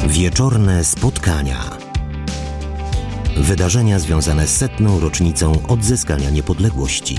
Wieczorne spotkania. Wydarzenia związane z 100. rocznicą odzyskania niepodległości.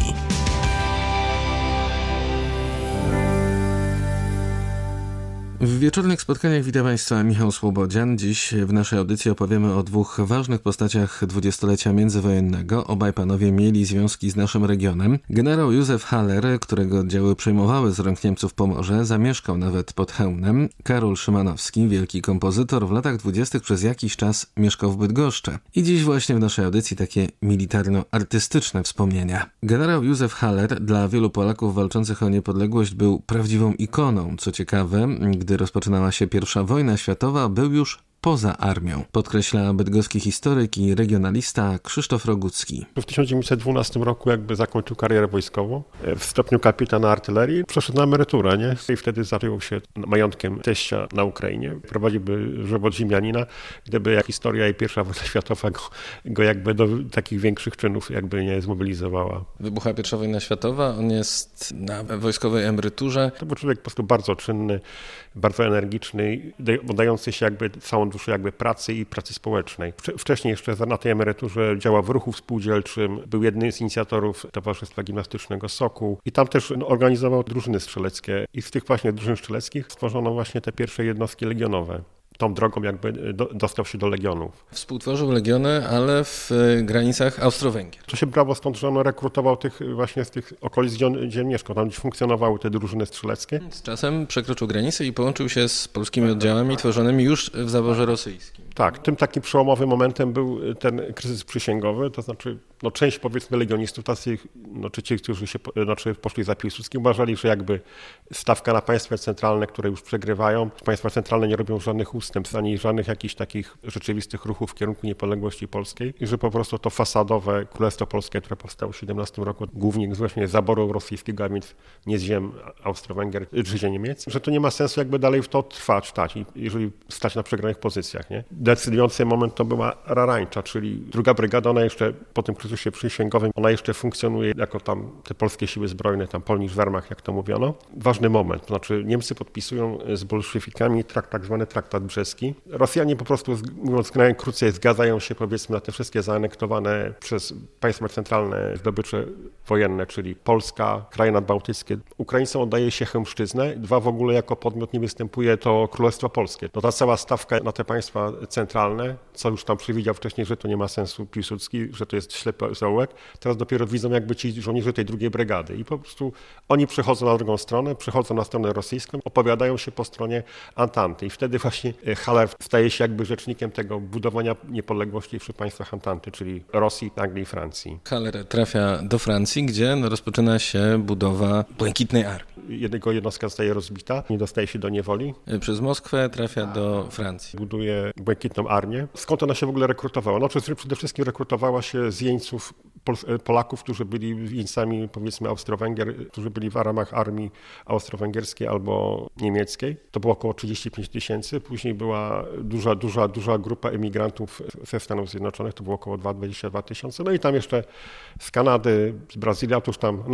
W wieczornych spotkaniach witam Państwa Michał Słobodzian. Dziś w naszej audycji opowiemy o dwóch ważnych postaciach dwudziestolecia międzywojennego. Obaj panowie mieli związki z naszym regionem. Generał Józef Haller, którego oddziały przejmowały z rąk Niemców Pomorze, zamieszkał nawet pod Chełmnem. Karol Szymanowski, wielki kompozytor, w latach 20. przez jakiś czas mieszkał w Bydgoszczy. I dziś właśnie w naszej audycji takie militarno-artystyczne wspomnienia. Generał Józef Haller dla wielu Polaków walczących o niepodległość był prawdziwą ikoną. Co ciekawe, gdy rozpoczynała się I wojna światowa, był już poza armią, podkreśla bydgoski historyk i regionalista Krzysztof Rogucki. W 1912 roku zakończył karierę wojskową. W stopniu kapitana artylerii przeszedł na emeryturę, nie? I wtedy zajął się majątkiem teścia na Ukrainie. Prowadziłby żywot ziemianina, gdyby historia i I wojna światowa go do takich większych czynów nie zmobilizowała. Wybucha I wojna światowa, on jest na wojskowej emeryturze. To był człowiek po prostu bardzo czynny, bardzo energiczny, oddający się całą duszę pracy i pracy społecznej. Wcześniej jeszcze na tej emeryturze działał w ruchu współdzielczym, był jednym z inicjatorów Towarzystwa Gimnastycznego Sokół i tam też organizował drużyny strzeleckie i z tych właśnie drużyn strzeleckich stworzono właśnie te pierwsze jednostki legionowe. Tą drogą dostał się do legionów. Współtworzył legiony, ale w granicach Austro-Węgier. To się brało stąd, że on rekrutował z tych okolic, gdzie mieszkał, tam gdzie funkcjonowały te drużyny strzeleckie. Z czasem przekroczył granicę i połączył się z polskimi oddziałami tworzonymi już w zaborze rosyjskim. Tak, tym takim przełomowym momentem był ten kryzys przysięgowy, to znaczy część legionistów, czy ci, którzy poszli za Piłsudskim, uważali, że stawka na państwa centralne, które już przegrywają, państwa centralne nie robią żadnych ustępstw, ani żadnych jakichś takich rzeczywistych ruchów w kierunku niepodległości polskiej i że po prostu to fasadowe Królestwo Polskie, które powstało w 17 roku, głównie właśnie z zaboru rosyjskiego, a więc nie z ziem Austro-Węgier czy ziem Niemiec, że to nie ma sensu dalej w to trwać, jeżeli stać na przegranych pozycjach, nie? Decydujący moment to była Rarańcza, czyli druga brygada, ona jeszcze po tym kryzysie przysięgowym, ona jeszcze funkcjonuje jako tam te polskie siły zbrojne, tam Polnisch Wehrmacht, jak to mówiono. Ważny moment, to znaczy Niemcy podpisują z bolszewikami tak zwany traktat brzeski. Rosjanie po prostu, mówiąc krócej, zgadzają się powiedzmy na te wszystkie zaanektowane przez państwa centralne zdobycze wojenne, czyli Polska, kraje nadbałtyckie. Ukraińcom oddaje się Chełmszczyznę. W ogóle jako podmiot nie występuje to Królestwo Polskie. Ta cała stawka na te państwa centralne, co już tam przewidział wcześniej, że to nie ma sensu Piłsudski, że to jest ślepy zaułek. Teraz dopiero widzą ci żołnierze tej drugiej brygady i po prostu oni przechodzą na drugą stronę, przechodzą na stronę rosyjską, opowiadają się po stronie Antanty i wtedy właśnie Haller staje się rzecznikiem tego budowania niepodległości wśród państwach Antanty, czyli Rosji, Anglii i Francji. Haller trafia do Francji, gdzie rozpoczyna się budowa Błękitnej Armii. Jego jednostka zostaje rozbita, nie dostaje się do niewoli. Przez Moskwę trafia do Francji. Buduje Błękitną Armię. Skąd ona się w ogóle rekrutowała? Przede wszystkim rekrutowała się z jeńców Polaków, którzy byli jeńcami, powiedzmy, Austro-Węgier, którzy byli w ramach armii austro-węgierskiej albo niemieckiej. To było około 35 000. Później była duża grupa emigrantów ze Stanów Zjednoczonych, to było około 22 000. No i tam jeszcze z Kanady, z Brazylii, a tuż tam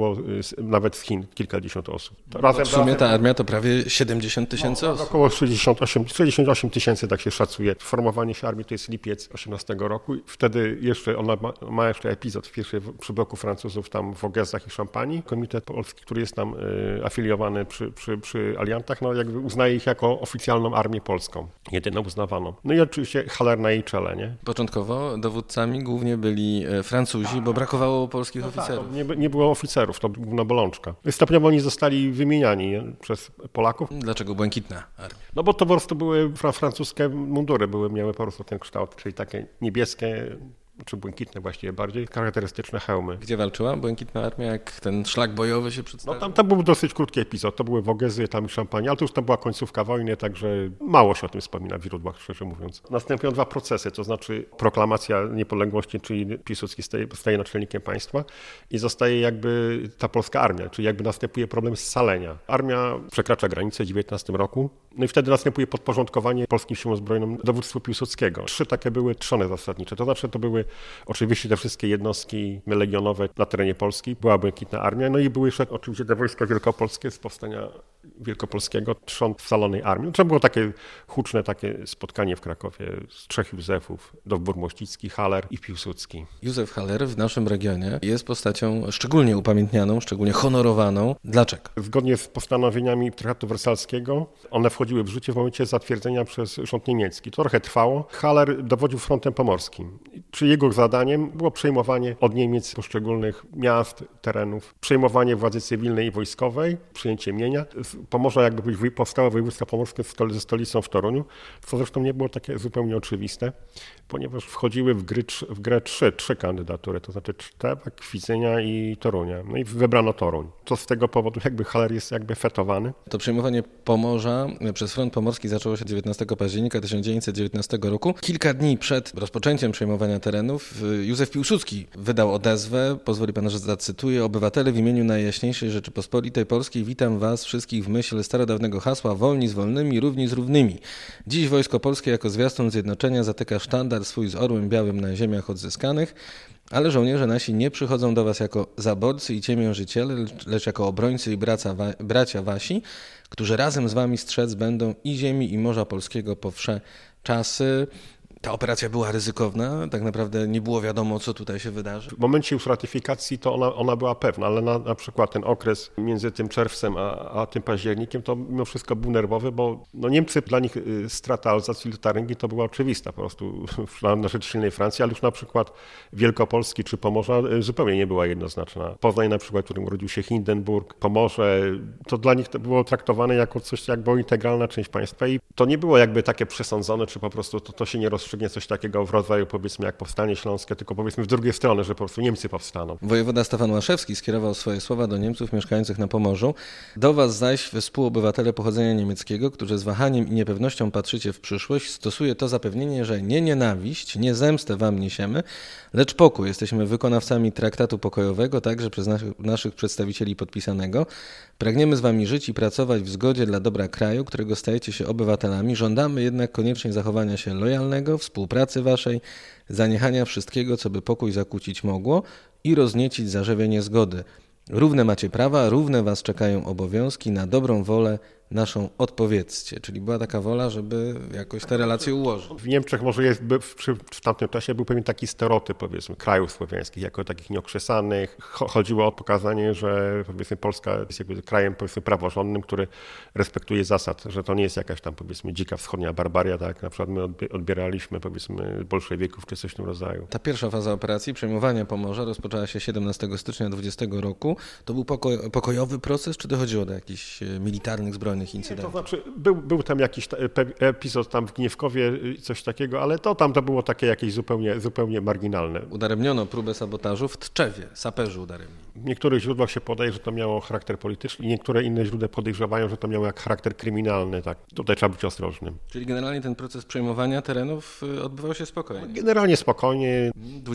nawet z Chin kilkadziesiąt osób. W sumie ta armia to prawie 70 000 osób. Około 68 000, tak się szacuje. Formowanie się armii to jest lipiec 18 roku. Wtedy jeszcze ona ma jeszcze epizod przy bloku Francuzów tam w Ogezach i Szampanii. Komitet Polski, który jest tam afiliowany przy aliantach, uznaje ich jako oficjalną armię polską. Jedyną uznawaną. No i oczywiście Haller na jej czele, nie? Początkowo dowódcami głównie byli Francuzi, bo brakowało polskich oficerów. Nie było oficerów, to główna bolączka. Stopniowo oni zostali wymieniani przez Polaków. Dlaczego Błękitna Armia? No bo to po prostu były francuskie mundury, miały po prostu ten kształt, czyli takie niebieskie, czy błękitne właściwie bardziej, charakterystyczne hełmy. Gdzie walczyła Błękitna Armia, jak ten szlak bojowy się przedstawił? No tam był dosyć krótki epizod, to były Wogezy, tam i Szampania, ale to już tam była końcówka wojny, także mało się o tym wspomina w źródłach, szczerze mówiąc. Następują dwa procesy, to znaczy proklamacja niepodległości, czyli Piłsudski staje naczelnikiem państwa i zostaje ta polska armia, czyli następuje problem scalenia. Armia przekracza granicę w 19 roku, no i wtedy następuje podporządkowanie polskim siłom zbrojnym dowództwu Piłsudskiego. Trzy takie były trzony zasadnicze, to znaczy to były oczywiście te wszystkie jednostki legionowe na terenie Polski, była Błękitna Armia, no i były jeszcze oczywiście te wojska wielkopolskie z powstania Wielkopolskiego, trzon scalonej armii. To było takie huczne takie spotkanie w Krakowie z 3 Józefów, dowbór Mościcki, Haller i Piłsudski. Józef Haller w naszym regionie jest postacią szczególnie upamiętnianą, szczególnie honorowaną. Dlaczego? Zgodnie z postanowieniami Traktatu Wersalskiego one wchodziły w życie w momencie zatwierdzenia przez rząd niemiecki. To trochę trwało. Haller dowodził frontem pomorskim. Czy jego zadaniem było przejmowanie od Niemiec poszczególnych miast, terenów, przejmowanie władzy cywilnej i wojskowej, przyjęcie mienia. Z Pomorza jakby powstało województwo pomorskie ze stolicą w Toruniu, co zresztą nie było takie zupełnie oczywiste, ponieważ wchodziły w grę trzy kandydatury, to znaczy Cztewa, Kwidzynia i Torunia. No i wybrano Toruń. To z tego powodu jakby Haller jest jakby fetowany. To przejmowanie Pomorza przez front pomorski zaczęło się 19 października 1919 roku. Kilka dni przed rozpoczęciem przejmowania terenów Józef Piłsudski wydał odezwę, pozwoli pan, że zacytuję: obywatele, w imieniu Najjaśniejszej Rzeczypospolitej Polskiej witam was wszystkich w myśl starodawnego hasła wolni z wolnymi, równi z równymi. Dziś Wojsko Polskie jako zwiastun zjednoczenia zatyka sztandar swój z orłem białym na ziemiach odzyskanych, ale żołnierze nasi nie przychodzą do was jako zaborcy i ciemiężyciele, lecz jako obrońcy i bracia wasi, którzy razem z wami strzec będą i ziemi, i morza polskiego po wsze czasy. Ta operacja była ryzykowna, tak naprawdę nie było wiadomo, co tutaj się wydarzy. W momencie już ratyfikacji to ona była pewna, ale na przykład ten okres między tym czerwcem a tym październikiem to mimo wszystko był nerwowy, bo Niemcy, dla nich strata Alzacji i Lotaryngii to była oczywista po prostu na rzecz silnej Francji, ale już na przykład Wielkopolski czy Pomorza zupełnie nie była jednoznaczna. Poznań na przykład, w którym urodził się Hindenburg, Pomorze, to dla nich to było traktowane jako coś, jak była integralna część państwa i to nie było jakby takie przesądzone, czy po prostu to się nie rozstrzygnie coś takiego w rodzaju, powiedzmy, jak Powstanie Śląskie, tylko powiedzmy w drugiej stronie, że po prostu Niemcy powstaną. Wojewoda Stefan Łaszewski skierował swoje słowa do Niemców mieszkających na Pomorzu. Do was zaś, współobywatele pochodzenia niemieckiego, którzy z wahaniem i niepewnością patrzycie w przyszłość, stosuje to zapewnienie, że nie nienawiść, nie zemstę wam niesiemy, lecz pokój. Jesteśmy wykonawcami traktatu pokojowego, także przez naszych przedstawicieli podpisanego. Pragniemy z wami żyć i pracować w zgodzie dla dobra kraju, którego stajecie się obywatelami. Żądamy jednak koniecznie zachowania się lojalnego, współpracy waszej, zaniechania wszystkiego, co by pokój zakłócić mogło i rozniecić zarzewie niezgody. Równe macie prawa, równe was czekają obowiązki, na dobrą wolę naszą odpowiedzcie. Czyli była taka wola, żeby jakoś te relacje ułożyć. W Niemczech może w tamtym czasie był pewien taki stereotyp, powiedzmy, krajów słowiańskich jako takich nieokrzesanych. Chodziło o pokazanie, że powiedzmy Polska jest jakby krajem, powiedzmy, praworządnym, który respektuje zasad, że to nie jest jakaś tam, powiedzmy, dzika wschodnia barbaria, tak jak na przykład my odbieraliśmy, powiedzmy, bolszewików czy coś w tym rodzaju. Ta pierwsza faza operacji przejmowania Pomorza rozpoczęła się 17 stycznia 20 roku. To był pokojowy proces, czy dochodziło do jakichś militarnych zbrojnych incydentów? To znaczy, był tam jakiś epizod tam w Gniewkowie, coś takiego, ale to było takie jakieś zupełnie marginalne. Udaremniono próbę sabotażu w Tczewie, saperzy udaremnili. W niektórych źródłach się podaje, że to miało charakter polityczny i niektóre inne źródła podejrzewają, że to miało jak charakter kryminalny. Tak. Tutaj trzeba być ostrożnym. Czyli generalnie ten proces przejmowania terenów odbywał się spokojnie? Generalnie spokojnie.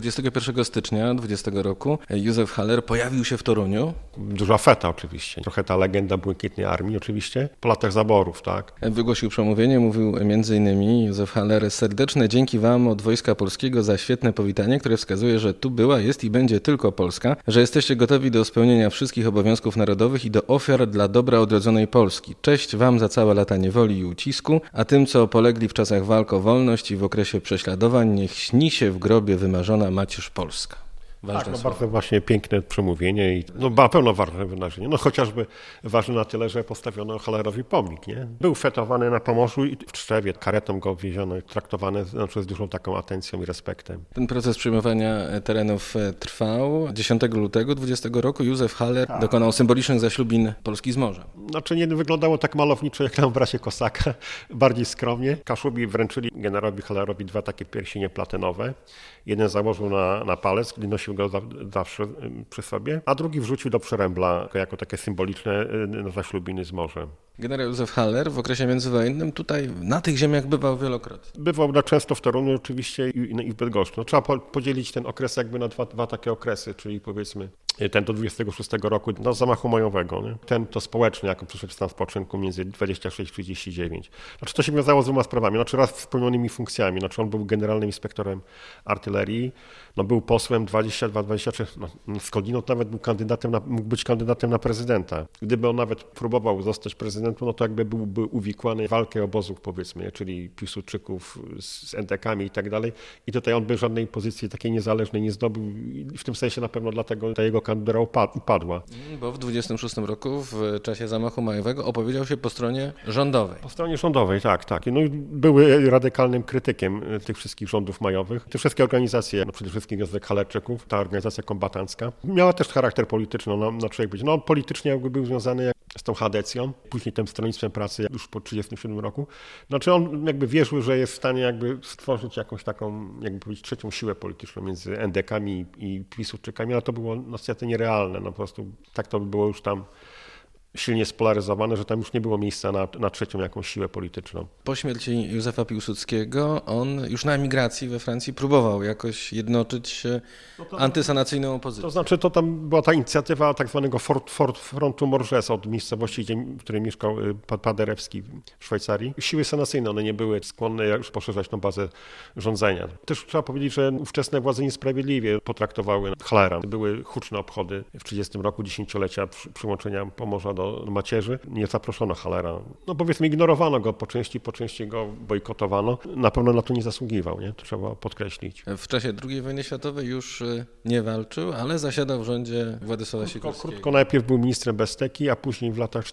21 stycznia 20 roku Józef Haller pojawił się w Toruniu. Duża feta oczywiście. Trochę ta legenda Błękitnej Armii oczywiście. Po latach zaborów, tak. Wygłosił przemówienie, mówił m.in. Józef Haller: serdeczne dzięki wam od Wojska Polskiego za świetne powitanie, które wskazuje, że tu była, jest i będzie tylko Polska, że jesteście gotowi do spełnienia wszystkich obowiązków narodowych i do ofiar dla dobra odrodzonej Polski. Cześć wam za całe lata niewoli i ucisku, a tym, co polegli w czasach walk o wolność i w okresie prześladowań, niech śni się w grobie wymarzona macierz Polska. Tak, bardzo właśnie piękne przemówienie i na pewno ważne wydarzenie. Chociażby ważne na tyle, że postawiono Hallerowi pomnik, nie? Był fetowany na Pomorzu i w Tczewie, karetą go wieziono i traktowany z dużą taką atencją i respektem. Ten proces przejmowania terenów trwał. 10 lutego 20 roku Józef Haller dokonał symbolicznych zaślubin Polski z morzem. Znaczy nie wyglądało tak malowniczo jak na obrazie Kosaka, bardziej skromnie. Kaszubi wręczyli generowi Hallerowi 2 takie pierścienie platynowe. Jeden założył na palec, gdy nosił go zawsze przy sobie, a drugi wrzucił do przerębla jako takie symboliczne zaślubiny z morzem. Generał Józef Haller w okresie międzywojennym tutaj na tych ziemiach bywał wielokrotnie. Bywał często w Toruniu oczywiście i w Bydgoszczy. Trzeba podzielić ten okres jakby na dwa takie okresy, czyli powiedzmy ten do 26 roku, do zamachu majowego. Nie? Ten to społeczny, jako przyszedł w stan spoczynku między 26-39. Znaczy to się wiązało z dwoma sprawami. Znaczy raz spełnionymi funkcjami. Znaczy on był generalnym inspektorem artylerii, był posłem 22-23, skądinąd nawet mógł być kandydatem na prezydenta. Gdyby on nawet próbował zostać prezydentem, to jakby byłby uwikłany w walkę obozów, powiedzmy, czyli Piłsudczyków z NDK-ami i tak dalej. I tutaj on by żadnej pozycji takiej niezależnej nie zdobył. W tym sensie na pewno dlatego ta jego kandydatura upadła. Bo w 26 roku, w czasie zamachu majowego, opowiedział się po stronie rządowej. Po stronie rządowej, tak. No i były radykalnym krytykiem tych wszystkich rządów majowych. Te wszystkie organizacje, przede wszystkim Związek Halerczyków, ta organizacja kombatancka, miała też charakter polityczny. Politycznie jakby był związany z tą Hadecją, później tym Stronnictwem Pracy już po 1937 roku. Znaczy on jakby wierzył, że jest w stanie jakby stworzyć jakąś taką, jakby powiedzieć, trzecią siłę polityczną między NDK-ami i Piłsudczykami, ale to było niestety nierealne. Po prostu tak to by było już tam silnie spolaryzowane, że tam już nie było miejsca na trzecią jakąś siłę polityczną. Po śmierci Józefa Piłsudskiego on już na emigracji we Francji próbował jakoś jednoczyć antysanacyjną opozycję. To znaczy to tam była ta inicjatywa tak zwanego frontu Morges od miejscowości, w której mieszkał Paderewski w Szwajcarii. Siły sanacyjne, one nie były skłonne już poszerzać tą bazę rządzenia. Też trzeba powiedzieć, że ówczesne władze niesprawiedliwie potraktowały Hallera. Były huczne obchody w 30 roku, 10-lecia przyłączenia Pomorza do macierzy. Nie zaproszono Hallera. Powiedzmy ignorowano go po części go bojkotowano. Na pewno na to nie zasługiwał, nie? To trzeba podkreślić. W czasie II wojny światowej już nie walczył, ale zasiadał w rządzie Władysława Sikorskiego. Krótko najpierw był ministrem Besteki, a później w latach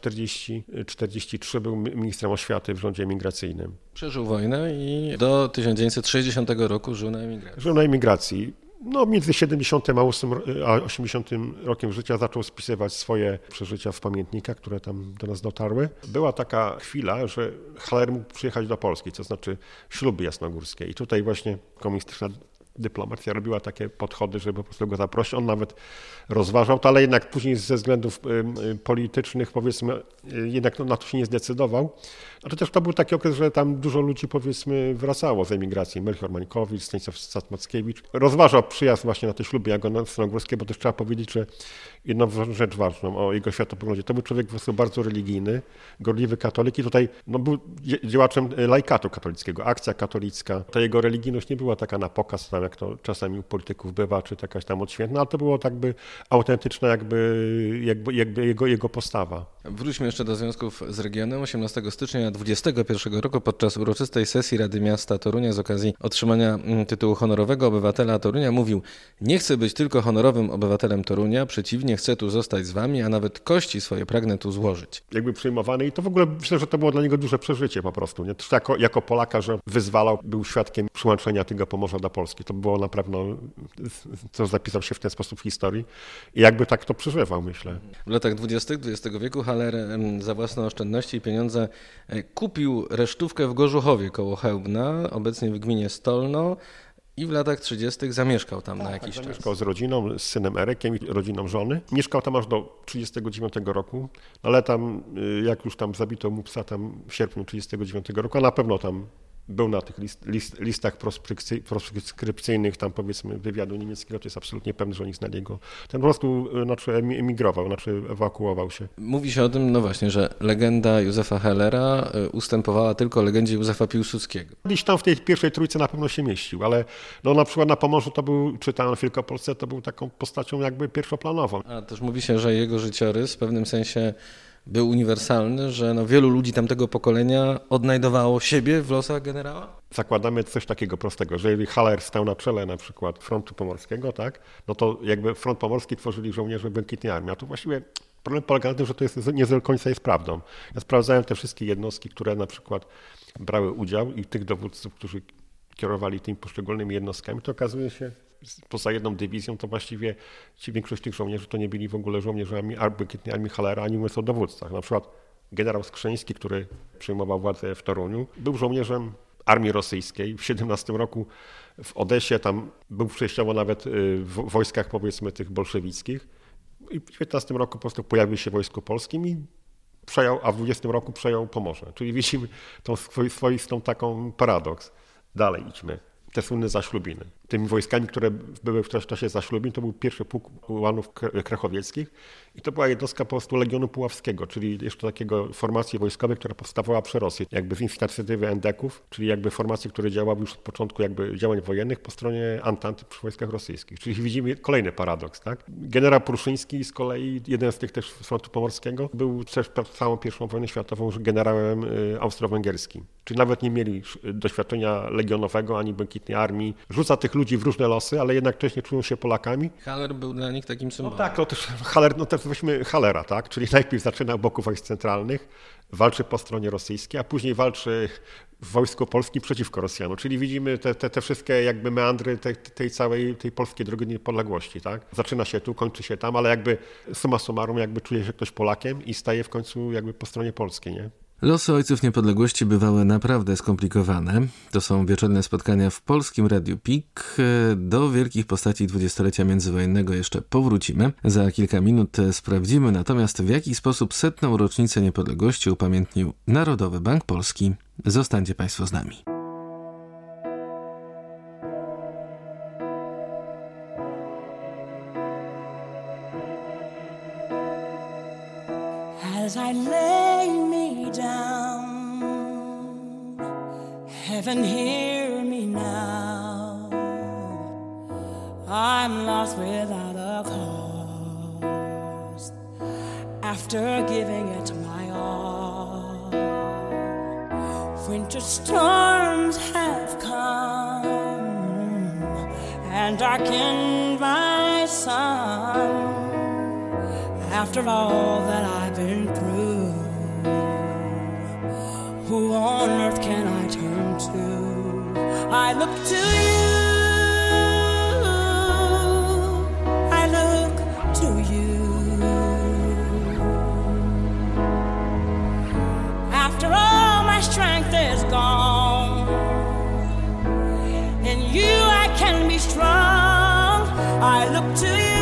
40-43 był ministrem oświaty w rządzie emigracyjnym. Przeżył wojnę i do 1960 roku żył na emigracji. Żył na emigracji. Między 70 a 80 rokiem życia zaczął spisywać swoje przeżycia w pamiętnikach, które tam do nas dotarły. Była taka chwila, że Haller mógł przyjechać do Polski, to znaczy śluby jasnogórskie. I tutaj właśnie komunistyczna dyplomacja robiła takie podchody, żeby po prostu go zaprosić. On nawet rozważał to, ale jednak później ze względów politycznych, powiedzmy, jednak na to się nie zdecydował. Ale też to był taki okres, że tam dużo ludzi, powiedzmy, wracało z emigracji. Melchior Mańkowicz, Stanisław Sat-Mackiewicz. Rozważał przyjazd właśnie na te śluby jasnogórskie, bo też trzeba powiedzieć, że jedną rzecz ważną o jego światopoglądzie. To był człowiek po prostu bardzo religijny, gorliwy katolik i tutaj był działaczem laikatu katolickiego, akcja katolicka. Ta jego religijność nie była taka na pokaz, tam jak to czasami u polityków bywa, czy jakaś tam odświętna, ale to było tak by autentyczna jakby jego postawa. Wróćmy jeszcze do związków z regionem. 18 stycznia 2021 roku podczas uroczystej sesji Rady Miasta Torunia z okazji otrzymania tytułu honorowego obywatela Torunia mówił: nie chcę być tylko honorowym obywatelem Torunia, przeciwnie, chcę tu zostać z wami, a nawet kości swoje pragnę tu złożyć. Jakby przyjmowany i to w ogóle myślę, że to było dla niego duże przeżycie po prostu. Nie? Też jako Polaka, że wyzwalał, był świadkiem przyłączenia tego Pomorza do Polski. To było na pewno, co zapisał się w ten sposób w historii i jakby tak to przeżywał, myślę. W latach 20. XX wieku Haller za własne oszczędności i pieniądze kupił resztówkę w Gorzuchowie koło Chełmna, obecnie w gminie Stolno, i w latach 30. zamieszkał tam na jakiś czas. Zamieszkał z rodziną, z synem Erykiem i rodziną żony. Mieszkał tam aż do 39 roku, ale tam, jak już tam zabito mu psa tam w sierpniu 39 roku, a na pewno tam był na tych listach proskrypcyjnych, tam powiedzmy wywiadu niemieckiego, to jest absolutnie pewne, że oni znali go. Ten po prostu emigrował, ewakuował się. Mówi się o tym, właśnie, że legenda Józefa Hallera ustępowała tylko legendzie Józefa Piłsudskiego. Gdzieś tam w tej pierwszej trójce na pewno się mieścił, ale na przykład na Pomorzu to był, czy tam w Wielkopolsce to był taką postacią jakby pierwszoplanową. A też mówi się, że jego życiorys w pewnym sensie był uniwersalny, że wielu ludzi tamtego pokolenia odnajdowało siebie w losach generała? Zakładamy coś takiego prostego, że jeżeli Haller stał na czele na przykład frontu pomorskiego, tak, to jakby front pomorski tworzyli żołnierze Błękitnej Armii, a tu właściwie problem polega na tym, że to nie do końca jest prawdą. Ja sprawdzałem te wszystkie jednostki, które na przykład brały udział i tych dowódców, którzy kierowali tymi poszczególnymi jednostkami, to okazuje się, poza jedną dywizją, to właściwie większość tych żołnierzy to nie byli w ogóle żołnierzami Błękitnej Armii Hallera, ani mówiąc o dowódcach. Na przykład generał Skrzyński, który przejmował władzę w Toruniu, był żołnierzem armii rosyjskiej. W 17 roku w Odesie, tam był przejściowo nawet w wojskach, powiedzmy, tych bolszewickich. I w 19 roku po prostu pojawił się w Wojsku Polskim i przejął, a w 20 roku przejął Pomorze. Czyli widzimy tą swoistą taką paradoks. Dalej idźmy. Te słynne zaślubiny. tymi wojskami, które były w czasie zaślubin. To był pierwszy pułk ułanów krachowieckich i to była jednostka po prostu Legionu Puławskiego, czyli jeszcze takiego formacji wojskowej, która powstawała przy Rosji, jakby z inicjatywy endeków, czyli jakby formacji, które działały już od początku jakby działań wojennych po stronie Antanty przy wojskach rosyjskich. Czyli widzimy kolejny paradoks, tak? Generał Pruszyński z kolei, jeden z tych też z frontu pomorskiego, był też przed całą I wojną światową już generałem austro-węgierskim. Czyli nawet nie mieli doświadczenia legionowego ani błękitnej armii. Rzuca tych ludzi w różne losy, ale jednocześnie czują się Polakami. Haller był dla nich takim symbolem. No tak, to też Haller, no też weźmy Hallera, tak? Czyli najpierw zaczyna u boku wojsk centralnych, walczy po stronie rosyjskiej, a później walczy w wojsku polskim przeciwko Rosjanom. Czyli widzimy te wszystkie jakby meandry tej polskiej drogi niepodległości, tak? Zaczyna się tu, kończy się tam, ale jakby summa summarum jakby czuje się ktoś Polakiem i staje w końcu jakby po stronie polskiej, nie? Losy Ojców Niepodległości bywały naprawdę skomplikowane. To są wieczorne spotkania w Polskim Radiu PIK. Do wielkich postaci dwudziestolecia międzywojennego jeszcze powrócimy. Za kilka minut sprawdzimy natomiast, w jaki sposób 100. rocznicę niepodległości upamiętnił Narodowy Bank Polski. Zostańcie Państwo z nami. As I lay me down, heaven hear me now. I'm lost without a cause, after giving it my all. Winter storms have come and darkened my sun. After all that I've been through, who on earth can I turn to? I look to you, I look to you. After all my strength is gone, in you I can be strong. I look to you.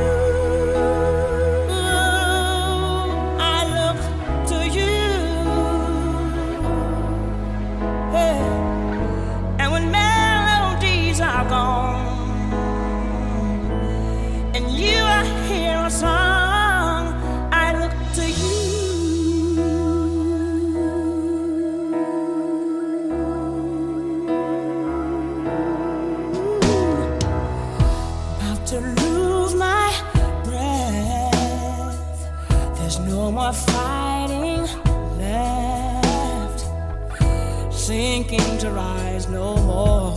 Fighting left, sinking to rise no more,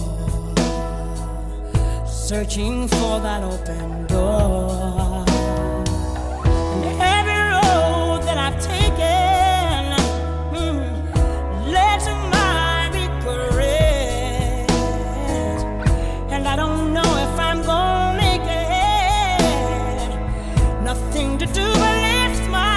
searching for that open door. And every road that I've taken led to my regret, and I don't know if I'm gonna make it. Nothing to do but lift my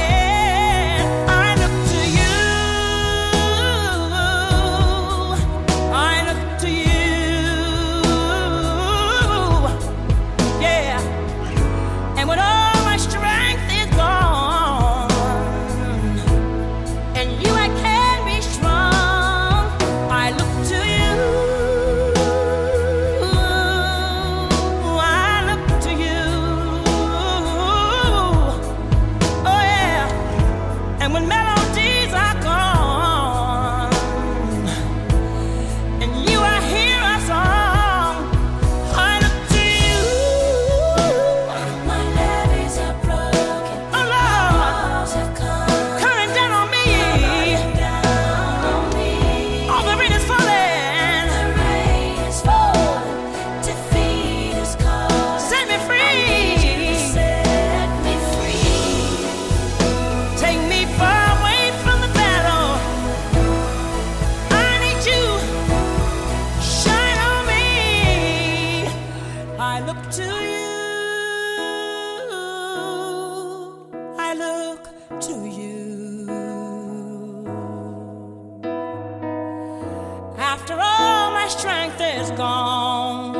after all my strength is gone.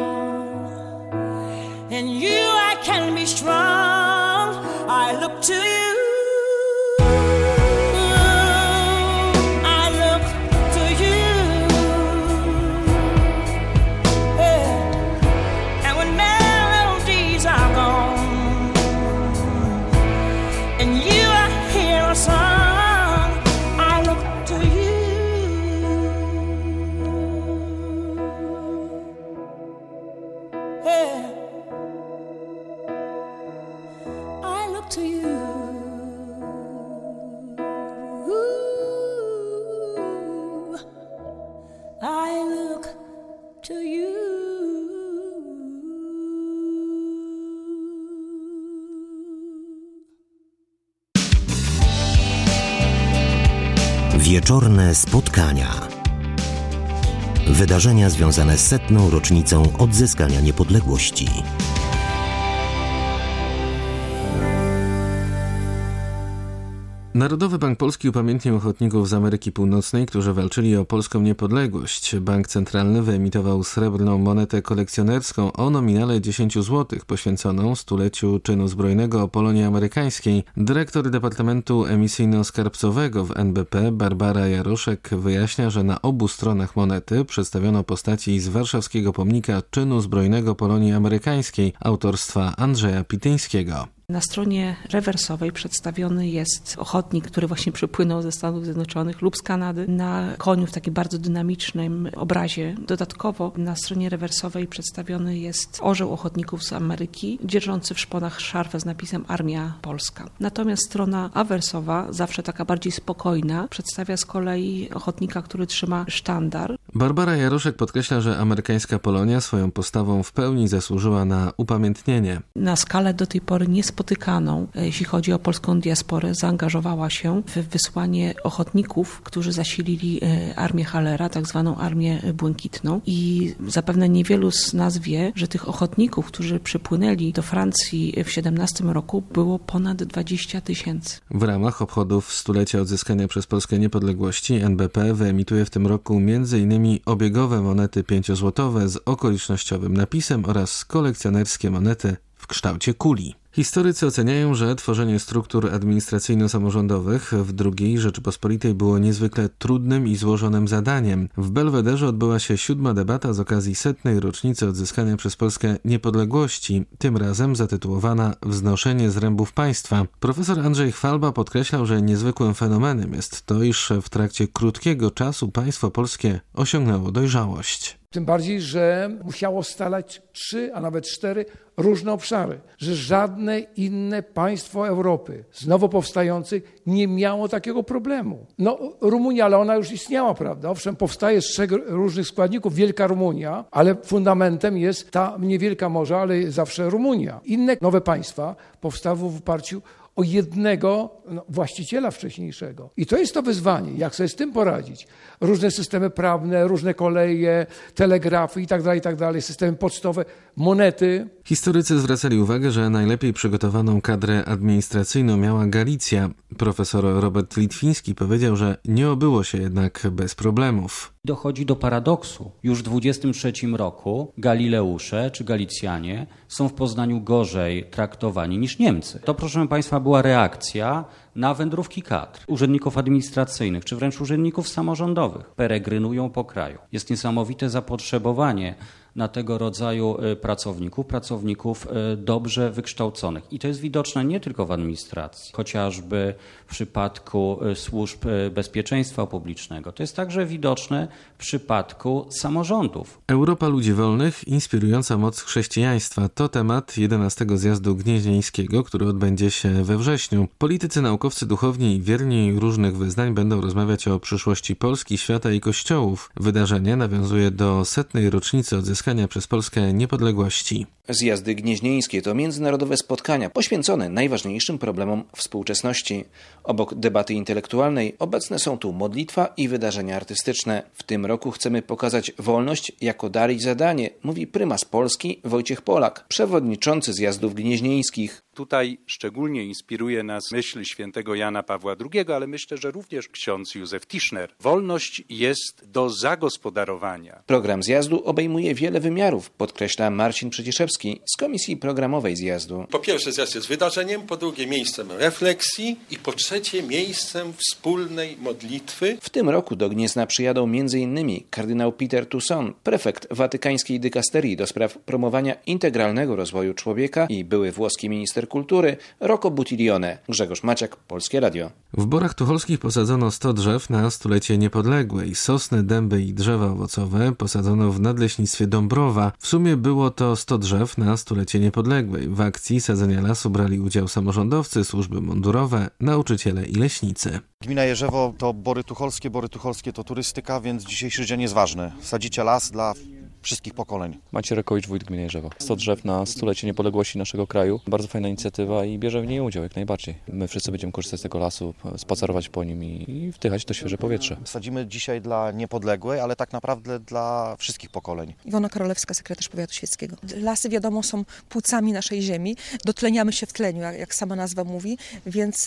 In you I can be strong. I look to you. I look to you. Yeah. Wieczorne spotkania. Wydarzenia związane z 100. rocznicą odzyskania niepodległości. Narodowy Bank Polski upamiętnił ochotników z Ameryki Północnej, którzy walczyli o polską niepodległość. Bank Centralny wyemitował srebrną monetę kolekcjonerską o nominale 10 zł, poświęconą stuleciu czynu zbrojnego o Polonii amerykańskiej. Dyrektor Departamentu Emisyjno-Skarbcowego w NBP Barbara Jaroszek wyjaśnia, że na obu stronach monety przedstawiono postaci z warszawskiego pomnika czynu zbrojnego Polonii amerykańskiej autorstwa Andrzeja Pityńskiego. Na stronie rewersowej przedstawiony jest ochotnik, który właśnie przypłynął ze Stanów Zjednoczonych lub z Kanady na koniu w takim bardzo dynamicznym obrazie. Dodatkowo na stronie rewersowej przedstawiony jest orzeł ochotników z Ameryki, dzierżący w szponach szarfę z napisem Armia Polska. Natomiast strona awersowa, zawsze taka bardziej spokojna, przedstawia z kolei ochotnika, który trzyma sztandar. Barbara Jaroszek podkreśla, że amerykańska Polonia swoją postawą w pełni zasłużyła na upamiętnienie. Na skalę do tej pory niespotykaną, jeśli chodzi o polską diasporę, zaangażowała się w wysłanie ochotników, którzy zasilili Armię Hallera, tak zwaną Armię Błękitną. I zapewne niewielu z nas wie, że tych ochotników, którzy przypłynęli do Francji w 17 roku, było ponad 20 000. W ramach obchodów stulecia odzyskania przez Polskę niepodległości NBP wyemituje w tym roku m.in. obiegowe monety 5-złotowe z okolicznościowym napisem oraz kolekcjonerskie monety w kształcie kuli. Historycy oceniają, że tworzenie struktur administracyjno-samorządowych w II Rzeczypospolitej było niezwykle trudnym i złożonym zadaniem. W Belwederze odbyła się 7. debata z okazji 100. rocznicy odzyskania przez Polskę niepodległości, tym razem zatytułowana Wznoszenie zrębów państwa. Profesor Andrzej Chwalba podkreślał, że niezwykłym fenomenem jest to, iż w trakcie krótkiego czasu państwo polskie osiągnęło dojrzałość. Tym bardziej, że musiało scalać 3, a nawet 4 różne obszary, że żadne inne państwo Europy z nowo powstających nie miało takiego problemu. Rumunia, ale ona już istniała, prawda? Owszem, powstaje z 3 różnych składników, Wielka Rumunia, ale fundamentem jest ta niewielka może, ale zawsze Rumunia. Inne nowe państwa powstały w oparciu o jednego właściciela wcześniejszego. I to jest to wyzwanie, jak sobie z tym poradzić. Różne systemy prawne, różne koleje, telegrafy i tak dalej, systemy pocztowe, monety. Historycy zwracali uwagę, że najlepiej przygotowaną kadrę administracyjną miała Galicja. Profesor Robert Litwiński powiedział, że nie obyło się jednak bez problemów. Dochodzi do paradoksu. Już w 23 roku Galileusze czy Galicjanie są w Poznaniu gorzej traktowani niż Niemcy. To, proszę Państwa, była reakcja na wędrówki kadr, urzędników administracyjnych czy wręcz urzędników samorządowych. Peregrynują po kraju. Jest niesamowite zapotrzebowanie na tego rodzaju pracowników dobrze wykształconych. I to jest widoczne nie tylko w administracji, chociażby w przypadku służb bezpieczeństwa publicznego. To jest także widoczne w przypadku samorządów. Europa ludzi wolnych, inspirująca moc chrześcijaństwa to temat 11. zjazdu gnieźnieńskiego, który odbędzie się we wrześniu. Politycy, naukowcy, duchowni i wierni różnych wyznań będą rozmawiać o przyszłości Polski, świata i kościołów. Wydarzenie nawiązuje do 100. rocznicy odzyskania przez Polskę niepodległości. Zjazdy gnieźnieńskie to międzynarodowe spotkania poświęcone najważniejszym problemom współczesności. Obok debaty intelektualnej obecne są tu modlitwa i wydarzenia artystyczne. W tym roku chcemy pokazać wolność jako dar i zadanie, mówi prymas Polski Wojciech Polak, przewodniczący zjazdów gnieźnieńskich. Tutaj szczególnie inspiruje nas myśl świętego Jana Pawła II, ale myślę, że również ksiądz Józef Tischner. Wolność jest do zagospodarowania. Program zjazdu obejmuje wiele wymiarów, podkreśla Marcin Przeciszewski z Komisji Programowej Zjazdu. Po pierwsze, zjazd jest wydarzeniem, po drugie miejscem refleksji i po trzecie miejscem wspólnej modlitwy. W tym roku do Gniezna przyjadą m.in. kardynał Peter Toussaint, prefekt watykańskiej dykasterii do spraw promowania integralnego rozwoju człowieka i były włoski minister kultury Rocco Buttiglione. Grzegorz Maciak, Polskie Radio. W Borach Tucholskich posadzono 100 drzew na stulecie niepodległej. Sosny, dęby i drzewa owocowe posadzono w Nadleśnictwie Dąbrowa. W sumie było to 100 drzew na stulecie niepodległej. W akcji sadzenia lasu brali udział samorządowcy, służby mundurowe, nauczyciele i leśnicy. Gmina Jerzewo to Bory Tucholskie to turystyka, więc dzisiejszy dzień jest ważny. Sadzicie las dla wszystkich pokoleń. Maciej Rakowicz, wójt gminy Jerzewo. 100 drzew na stulecie niepodległości naszego kraju. Bardzo fajna inicjatywa i bierze w niej udział jak najbardziej. My wszyscy będziemy korzystać z tego lasu, spacerować po nim i wdychać to świeże powietrze. Sadzimy dzisiaj dla niepodległej, ale tak naprawdę dla wszystkich pokoleń. Iwona Karolewska, sekretarz powiatu świeckiego. Lasy, wiadomo, są płucami naszej ziemi. Dotleniamy się w tleniu, jak sama nazwa mówi, więc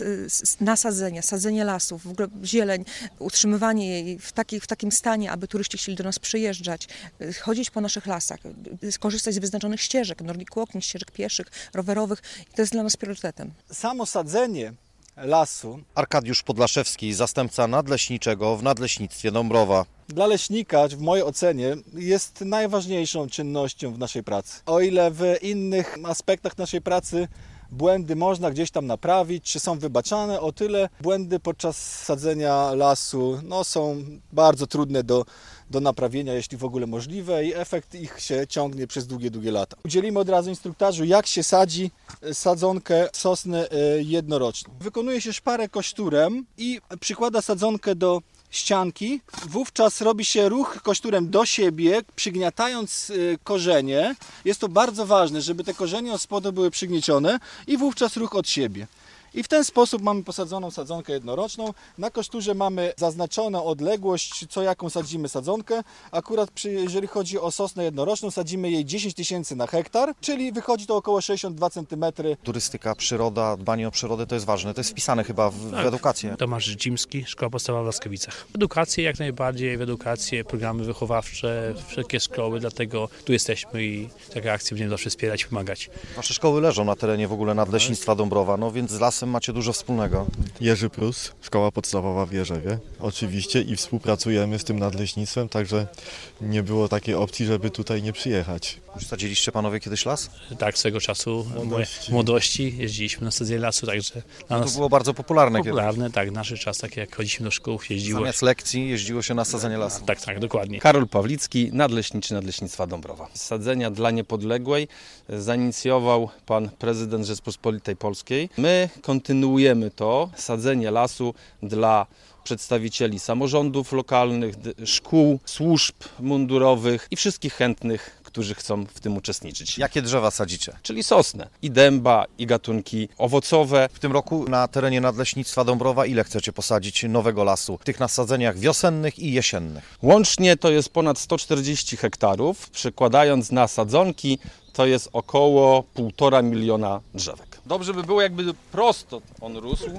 sadzenie lasów, w ogóle zieleń, utrzymywanie jej w takim stanie, aby turyści chcieli do nas przyjeżdżać, chodzić po naszych lasach, korzystać z wyznaczonych ścieżek, Nordic Walking, ścieżek pieszych, rowerowych. I to jest dla nas priorytetem. Samo sadzenie lasu. Arkadiusz Podlaszewski, zastępca nadleśniczego w Nadleśnictwie Dąbrowa. Dla leśnika, w mojej ocenie, jest najważniejszą czynnością w naszej pracy. O ile w innych aspektach naszej pracy błędy można gdzieś tam naprawić, czy są wybaczane, o tyle błędy podczas sadzenia lasu są bardzo trudne do naprawienia, jeśli w ogóle możliwe, i efekt ich się ciągnie przez długie lata. Udzielimy od razu instruktażu, jak się sadzi sadzonkę sosny jednoroczną. Wykonuje się szparę koszturem i przykłada sadzonkę do ścianki. Wówczas robi się ruch koszturem do siebie, przygniatając korzenie. Jest to bardzo ważne, żeby te korzenie od spodu były przygniecione, i wówczas ruch od siebie. I w ten sposób mamy posadzoną sadzonkę jednoroczną. Na koszturze mamy zaznaczoną odległość, co jaką sadzimy sadzonkę. Akurat jeżeli chodzi o sosnę jednoroczną, sadzimy jej 10 tysięcy na hektar, czyli wychodzi to około 62 cm. Turystyka, przyroda, dbanie o przyrodę to jest ważne. To jest wpisane chyba w edukację. Tomasz Życimski, Szkoła Podstawowa w Laskowicach. Edukację jak najbardziej, w edukację, programy wychowawcze, wszelkie szkoły, dlatego tu jesteśmy i takie akcje będziemy zawsze wspierać, pomagać. Wasze szkoły leżą na terenie w ogóle Nadleśnictwa Dąbrowa, więc z lasem macie dużo wspólnego. Jerzy Prus, Szkoła Podstawowa w Jerzewie, oczywiście, i współpracujemy z tym nadleśnictwem, także nie było takiej opcji, żeby tutaj nie przyjechać. Już sadziliście panowie kiedyś las? Tak, swego czasu w młodości jeździliśmy na sadzenie lasu, także to było bardzo popularne. Tak, nasz czas, tak jak chodziliśmy do szkół, jeździło. Zamiast lekcji jeździło się na sadzenie lasu. Tak, dokładnie. Karol Pawlicki, nadleśniczy Nadleśnictwa Dąbrowa. Sadzenia dla niepodległej zainicjował pan prezydent Rzeczpospolitej Polskiej. My kontynuujemy to sadzenie lasu dla przedstawicieli samorządów lokalnych, szkół, służb mundurowych i wszystkich chętnych, którzy chcą w tym uczestniczyć. Jakie drzewa sadzicie? Czyli sosnę, i dęba, i gatunki owocowe. W tym roku na terenie Nadleśnictwa Dąbrowa ile chcecie posadzić nowego lasu? W tych nasadzeniach wiosennych i jesiennych. Łącznie to jest ponad 140 hektarów. Przekładając na sadzonki, to jest około 1,5 miliona drzewek. Dobrze by było, jakby prosto on rósł.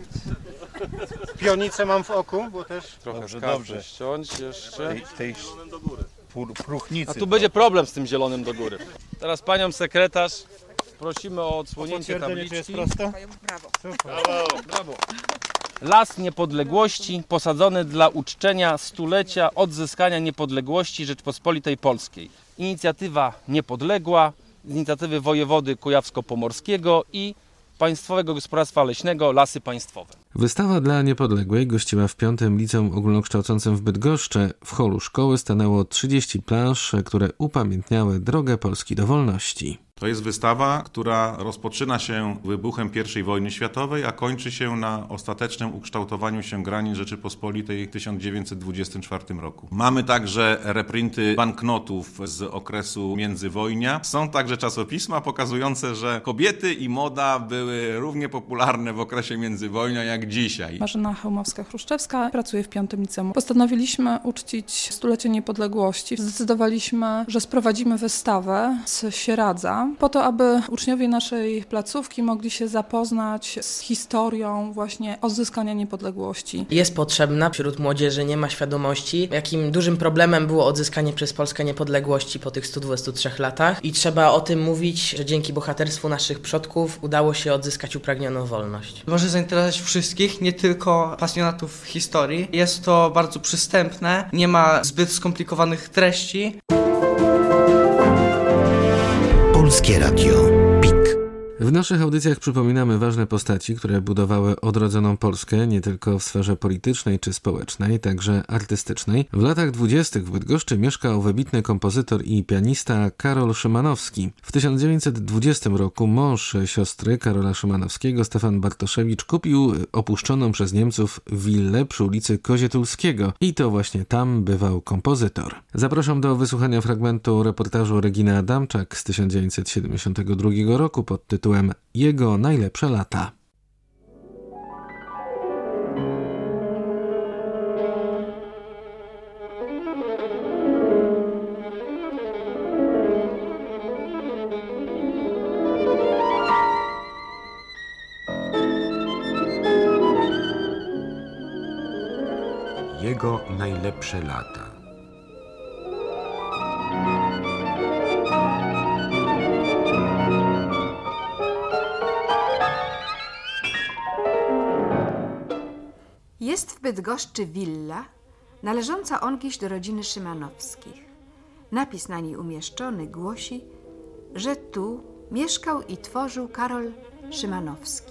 Pionicę mam w oku, bo też trochę dobrze ściąć jeszcze. Tej próchnicy. A tu będzie problem z tym zielonym do góry. Teraz panią sekretarz prosimy o odsłonięcie tabliczki. Czy jest prosto? Brawo. Las Niepodległości posadzony dla uczczenia stulecia odzyskania niepodległości Rzeczpospolitej Polskiej. Inicjatywa niepodległa z inicjatywy wojewody kujawsko-pomorskiego i Państwowego Gospodarstwa Leśnego Lasy Państwowe. Wystawa dla niepodległej gościła w 5. Liceum Ogólnokształcącym w Bydgoszczy. W holu szkoły stanęło 30 plansz, które upamiętniały drogę Polski do wolności. To jest wystawa, która rozpoczyna się wybuchem I wojny światowej, a kończy się na ostatecznym ukształtowaniu się granic Rzeczypospolitej w 1924 roku. Mamy także reprinty banknotów z okresu międzywojnia. Są także czasopisma pokazujące, że kobiety i moda były równie popularne w okresie międzywojnia jak dzisiaj. Marzena Chełmowska-Chruszczewska, pracuje w 5. liceum. Postanowiliśmy uczcić stulecie niepodległości. Zdecydowaliśmy, że sprowadzimy wystawę z Sieradza, po to, aby uczniowie naszej placówki mogli się zapoznać z historią właśnie odzyskania niepodległości. Jest potrzebna, wśród młodzieży nie ma świadomości, jakim dużym problemem było odzyskanie przez Polskę niepodległości po tych 123 latach i trzeba o tym mówić, że dzięki bohaterstwu naszych przodków udało się odzyskać upragnioną wolność. Może zainteresować wszystkich, nie tylko pasjonatów historii. Jest to bardzo przystępne, nie ma zbyt skomplikowanych treści. Polskie Radio PIK. W naszych audycjach przypominamy ważne postaci, które budowały odrodzoną Polskę nie tylko w sferze politycznej czy społecznej, także artystycznej. W latach 20. w Bydgoszczy mieszkał wybitny kompozytor i pianista Karol Szymanowski. W 1920 roku mąż siostry Karola Szymanowskiego, Stefan Bartoszewicz, kupił opuszczoną przez Niemców willę przy ulicy Kozietulskiego i to właśnie tam bywał kompozytor. Zapraszam do wysłuchania fragmentu reportażu Reginy Adamczak z 1972 roku pod tytułem Jego najlepsze lata. Jego najlepsze lata. Jest w Bydgoszczy willa należąca onkiś do rodziny Szymanowskich. Napis na niej umieszczony głosi, że tu mieszkał i tworzył Karol Szymanowski.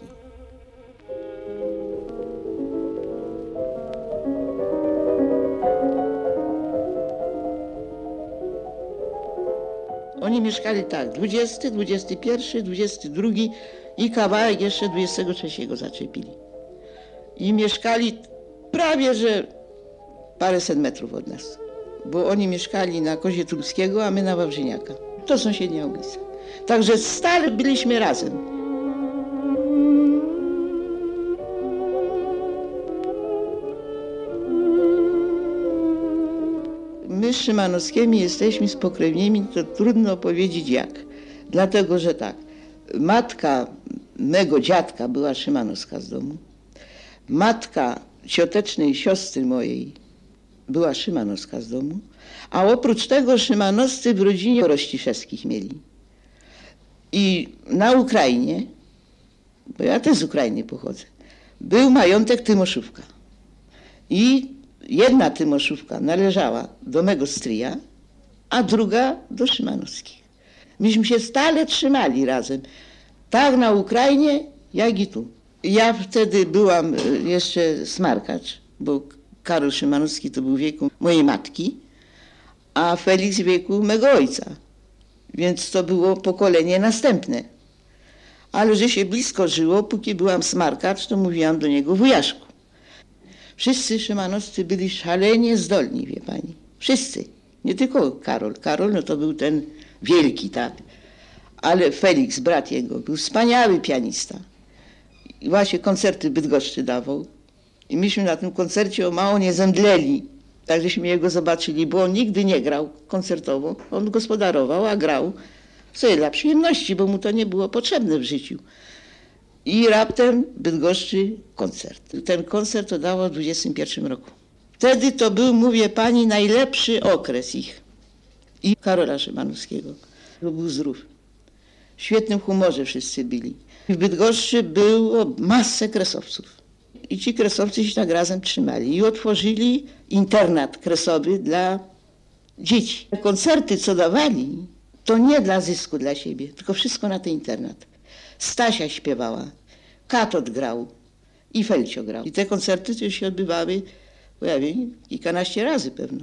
Oni mieszkali tak, 20, 21, 22 i kawałek jeszcze 23 zaczepili. I mieszkali prawie, że paręset metrów od nas, bo oni mieszkali na Kozietulskiego, a my na Wawrzyniaka. To sąsiednia ulica. Także stale byliśmy razem. My z Szymanowskimi jesteśmy spokrewnymi, to trudno powiedzieć jak. Dlatego, że tak, matka mego dziadka była Szymanowska z domu. Matka ciotecznej siostry mojej była Szymanowska z domu, a oprócz tego Szymanowscy w rodzinie Rościszewskich mieli. I na Ukrainie, bo ja też z Ukrainy pochodzę, był majątek Tymoszówka. I jedna Tymoszówka należała do mego stryja, a druga do Szymanowskich. Myśmy się stale trzymali razem, tak na Ukrainie, jak i tu. Ja wtedy byłam jeszcze smarkacz, bo Karol Szymanowski to był w wieku mojej matki, a Felix w wieku mego ojca. Więc to było pokolenie następne. Ale że się blisko żyło, póki byłam smarkacz, to mówiłam do niego wujaszku. Wszyscy Szymanowscy byli szalenie zdolni, wie pani. Wszyscy. Nie tylko Karol. Karol no to był ten wielki, tak. Ale Felix, brat jego, był wspaniały pianista. I właśnie koncerty w Bydgoszczy dawał. I myśmy na tym koncercie o mało nie zemdleli. Tak żeśmy jego zobaczyli, bo on nigdy nie grał koncertowo. On gospodarował, a grał sobie dla przyjemności, bo mu to nie było potrzebne w życiu. I raptem w Bydgoszczy koncert. Ten koncert to dało w 21 roku. Wtedy to był, mówię pani, najlepszy okres ich. I Karola Szymanowskiego. To był zdrów. W świetnym humorze wszyscy byli. W Bydgoszczy było masę kresowców. I ci kresowcy się tak razem trzymali. I otworzyli internat kresowy dla dzieci. Koncerty, co dawali, to nie dla zysku dla siebie, tylko wszystko na ten internat. Stasia śpiewała, Katot grał i Felcio grał. I te koncerty to już się odbywały, ja wiem, kilkanaście razy pewno.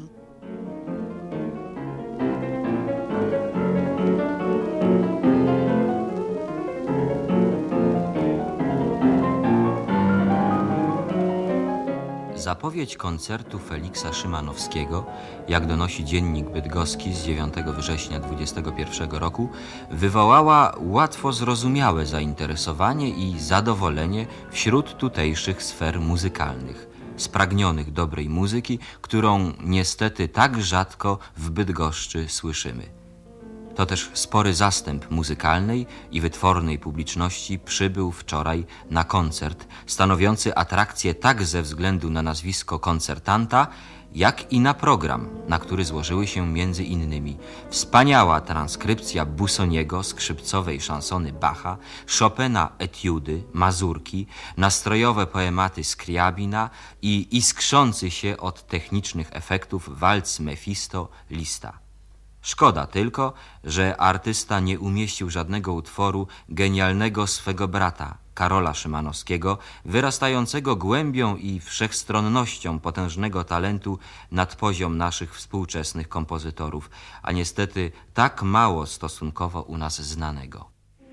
Zapowiedź koncertu Feliksa Szymanowskiego, jak donosi Dziennik Bydgoski z 9 września 2021 roku, wywołała łatwo zrozumiałe zainteresowanie i zadowolenie wśród tutejszych sfer muzykalnych, spragnionych dobrej muzyki, którą niestety tak rzadko w Bydgoszczy słyszymy. To też spory zastęp muzykalnej i wytwornej publiczności przybył wczoraj na koncert, stanowiący atrakcję tak ze względu na nazwisko koncertanta, jak i na program, na który złożyły się między innymi wspaniała transkrypcja Busoniego skrzypcowej szansony Bacha, Chopina etiudy, mazurki, nastrojowe poematy Skriabina i iskrzący się od technicznych efektów walc Mefisto Lista. Szkoda tylko, że artysta nie umieścił żadnego utworu genialnego swego brata, Karola Szymanowskiego, wyrastającego głębią i wszechstronnością potężnego talentu nad poziom naszych współczesnych kompozytorów, a niestety tak mało stosunkowo u nas znanego.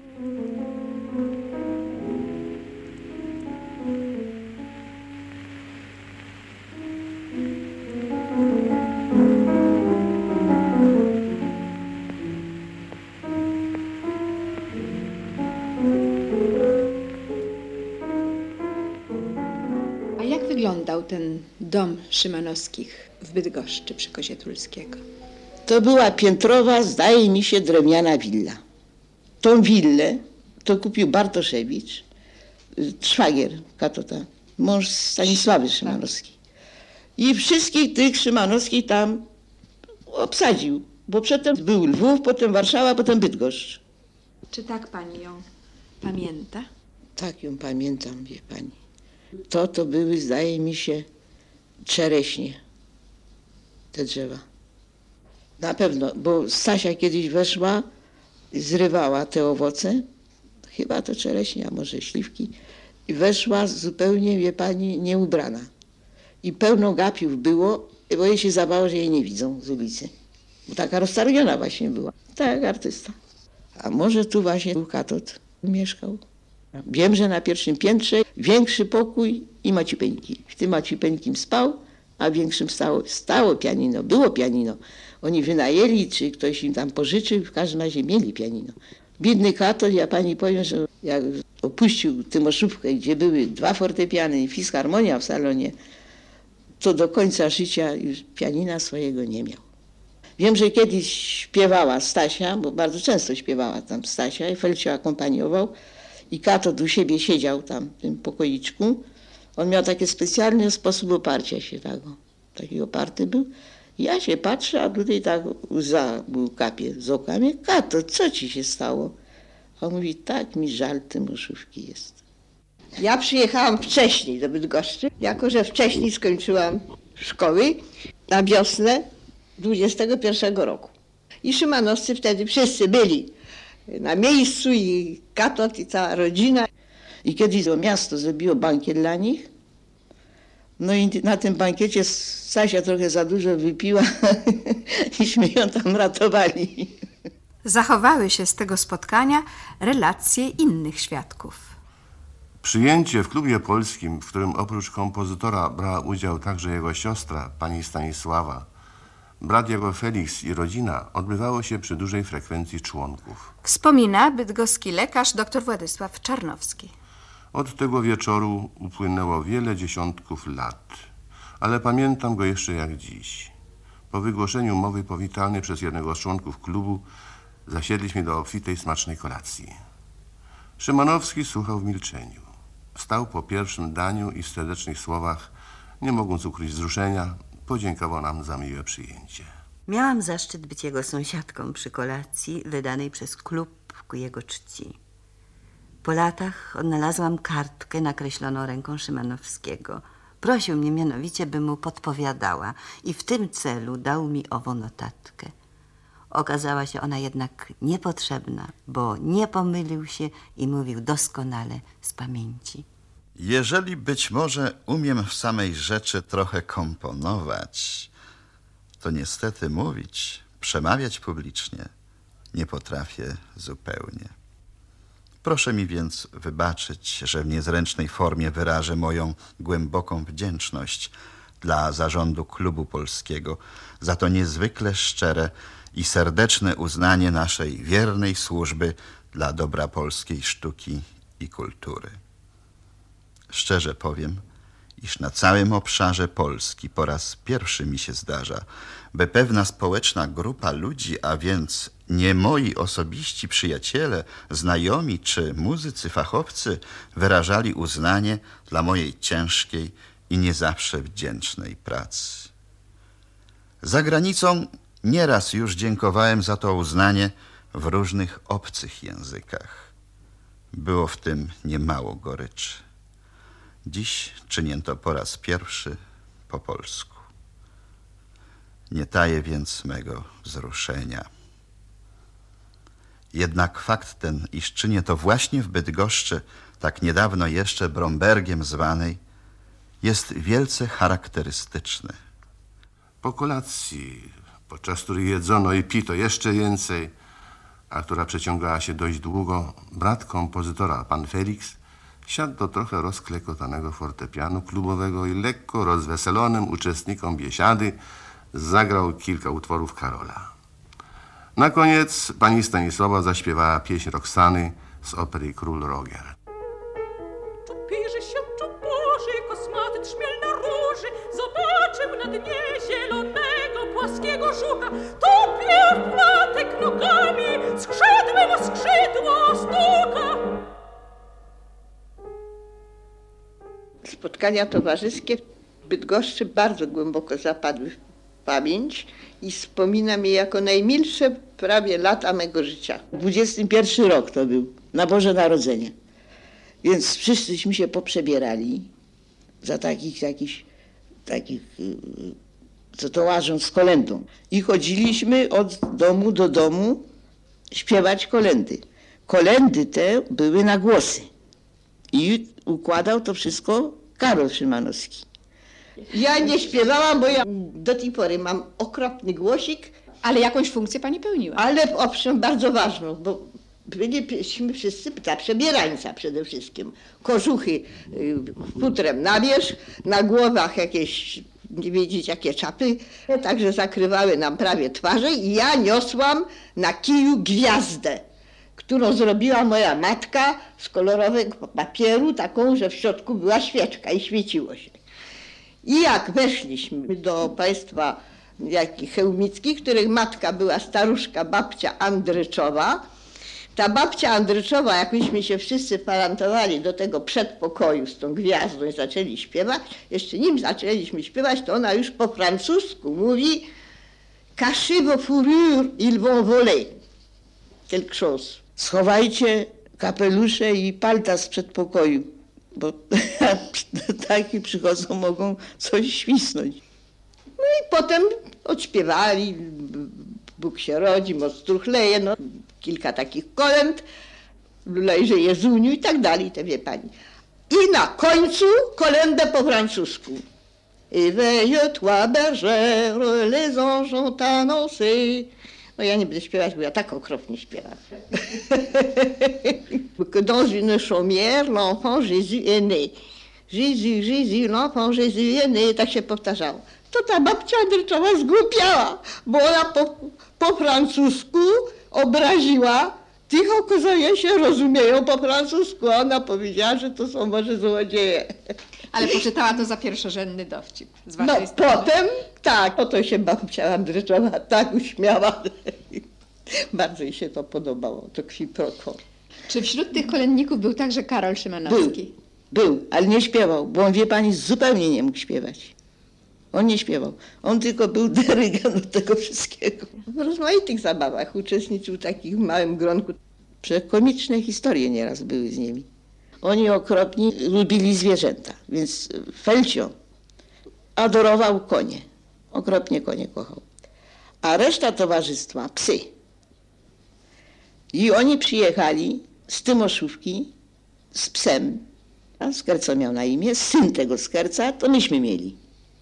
Wyglądał ten dom Szymanowskich w Bydgoszczy przy Kozie Tulskiego? To była piętrowa, zdaje mi się, drewniana willa. Tą willę to kupił Bartoszewicz, szwagier Katota, mąż Stanisławy Szymanowskiej. I wszystkich tych Szymanowskich tam obsadził, bo przedtem był Lwów, potem Warszawa, potem Bydgoszcz. Czy tak pani ją pamięta? Tak ją pamiętam, wie pani. To były, zdaje mi się, czereśnie, te drzewa. Na pewno, bo Stasia kiedyś weszła, zrywała te owoce, chyba to czereśnie, a może śliwki, i weszła zupełnie, wie pani, nieubrana. I pełno gapiów było, bo jej się zabało, że jej nie widzą z ulicy. Bo taka roztargniona właśnie była, tak jak artysta. A może tu właśnie był Katot mieszkał. Wiem, że na pierwszym piętrze większy pokój i maciupeńki. W tym maciupeńkim spał, a w większym stało pianino, było pianino. Oni wynajęli, czy ktoś im tam pożyczył, w każdym razie mieli pianino. Biedny Katot, ja pani powiem, że jak opuścił Tymoszówkę, gdzie były 2 fortepiany i fisharmonia w salonie, to do końca życia już pianina swojego nie miał. Wiem, że kiedyś śpiewała Stasia, bo bardzo często śpiewała tam Stasia i Felcio akompaniował. I Katot u siebie siedział tam w tym pokoiczku. On miał taki specjalny sposób oparcia się tego. Taki oparty był. Ja się patrzę, a tutaj tak łza mu kapie z oka. Mówię, Katot, co ci się stało? A on mówi, tak mi żal Tymoszówki jest. Ja przyjechałam wcześniej do Bydgoszczy, jako że wcześniej skończyłam szkoły na wiosnę 21 roku. I Szymanowscy wtedy wszyscy byli na miejscu i Katot i cała rodzina. I kiedyś to miasto zrobiło bankiet dla nich. No i na tym bankiecie Stasia trochę za dużo wypiła iśmy ją tam ratowali. Zachowały się z tego spotkania relacje innych świadków. Przyjęcie w klubie polskim, w którym oprócz kompozytora brała udział także jego siostra, pani Stanisława, brat jego Felix i rodzina, odbywało się przy dużej frekwencji członków. Wspomina bydgoski lekarz dr Władysław Czarnowski. Od tego wieczoru upłynęło wiele dziesiątków lat, ale pamiętam go jeszcze jak dziś. Po wygłoszeniu mowy powitalnej przez jednego z członków klubu zasiedliśmy do obfitej, smacznej kolacji. Szymanowski słuchał w milczeniu. Wstał po pierwszym daniu i w serdecznych słowach, nie mogąc ukryć wzruszenia, podziękował nam za miłe przyjęcie. Miałam zaszczyt być jego sąsiadką przy kolacji wydanej przez klub ku jego czci. Po latach odnalazłam kartkę nakreśloną ręką Szymanowskiego. Prosił mnie mianowicie, by mu podpowiadała i w tym celu dał mi ową notatkę. Okazała się ona jednak niepotrzebna, bo nie pomylił się i mówił doskonale z pamięci. Jeżeli być może umiem w samej rzeczy trochę komponować, to niestety mówić, przemawiać publicznie nie potrafię zupełnie. Proszę mi więc wybaczyć, że w niezręcznej formie wyrażę moją głęboką wdzięczność dla zarządu Klubu Polskiego za to niezwykle szczere i serdeczne uznanie naszej wiernej służby dla dobra polskiej sztuki i kultury. Szczerze powiem, iż na całym obszarze Polski po raz pierwszy mi się zdarza, by pewna społeczna grupa ludzi, a więc nie moi osobiści przyjaciele, znajomi czy muzycy fachowcy, wyrażali uznanie dla mojej ciężkiej i nie zawsze wdzięcznej pracy. Za granicą nieraz już dziękowałem za to uznanie w różnych obcych językach. Było w tym niemało goryczy. Dziś czynię to po raz pierwszy po polsku. Nie taję więc mego wzruszenia. Jednak fakt ten, iż czynię to właśnie w Bydgoszczy, tak niedawno jeszcze Brombergiem zwanej, jest wielce charakterystyczny. Po kolacji, podczas której jedzono i pito jeszcze więcej, a która przeciągała się dość długo, brat kompozytora, pan Felix, siadł do trochę rozklekotanego fortepianu klubowego i lekko rozweselonym uczestnikom biesiady zagrał kilka utworów Karola. Na koniec pani Stanisława zaśpiewała pieśń Roxany z opery Król Roger. Czupierzy się czuporzy, kosmaty trzmiel na róży, zobaczył na dnie zielonego, płaskiego żuka. Tupie w platek nogami, skrzydłem o skrzydło stuka. Spotkania towarzyskie w Bydgoszczy bardzo głęboko zapadły w pamięć i wspominam je jako najmilsze prawie lata mego życia. 21 rok to był, na Boże Narodzenie. Więc wszyscyśmy się poprzebierali za takich, co to łażą z kolędą. I chodziliśmy od domu do domu śpiewać kolendy. Kolendy te były na głosy. I układał to wszystko Karol Szymanowski. Ja nie śpiewałam, bo ja do tej pory mam okropny głosik. Ale jakąś funkcję pani pełniła? Ale owszem, bardzo ważną, bo byliśmy wszyscy za przebierańca przede wszystkim. Kożuchy futrem na wierzch, na głowach jakieś, nie wiedzieć jakie czapy, także zakrywały nam prawie twarze i ja niosłam na kiju gwiazdę, którą zrobiła moja matka z kolorowego papieru, taką, że w środku była świeczka i świeciło się. I jak weszliśmy do państwa chełmickich, których matka była staruszka babcia Andryczowa, ta babcia Andryczowa, jak myśmy się wszyscy falantowali do tego przedpokoju z tą gwiazdą i zaczęli śpiewać, jeszcze nim zaczęliśmy śpiewać, to ona już po francusku mówi cachez vos fourrures, ils vont voler. Quelque chose. Schowajcie kapelusze i palta z przedpokoju, bo taki przychodzą, mogą coś świsnąć. No i potem odśpiewali, Bóg się rodzi, moc struchleje, no kilka takich kolęd, Lulejże Jezuniu i tak dalej, te wie pani. I na końcu kolędę po francusku. Éveille-toi bergère, les anges ont annoncé. No ja nie będę śpiewać, bo ja tak okropnie śpiewam. Dans une chaumière, l'enfant Jésus est né. Jésus, Jésus, l'enfant Jésus est né. Tak się powtarzało. To ta babcia Andryczowa zgłupiała, bo ona po francusku obraziła tych, co się rozumieją po francusku. Ona powiedziała, że to są może złodzieje. Ale poczytała to za pierwszorzędny dowcip z No waszej strony. potem, tak, oto się babcia Andryczowa tak uśmiała. Bardzo jej się to podobało, to qui pro quo. Czy wśród tych kolędników był także Karol Szymanowski? Był, ale nie śpiewał, bo on, wie pani, zupełnie nie mógł śpiewać. On nie śpiewał. On tylko był dyrygent do tego wszystkiego. W rozmaitych zabawach uczestniczył takich w małym gronku. Przekomiczne historie nieraz były z nimi. Oni okropnie lubili zwierzęta, więc Felcio adorował konie. Okropnie konie kochał. A reszta towarzystwa psy. I oni przyjechali z Tymoszówki z psem. A Skerco miał na imię, syn tego Skerca, to myśmy mieli.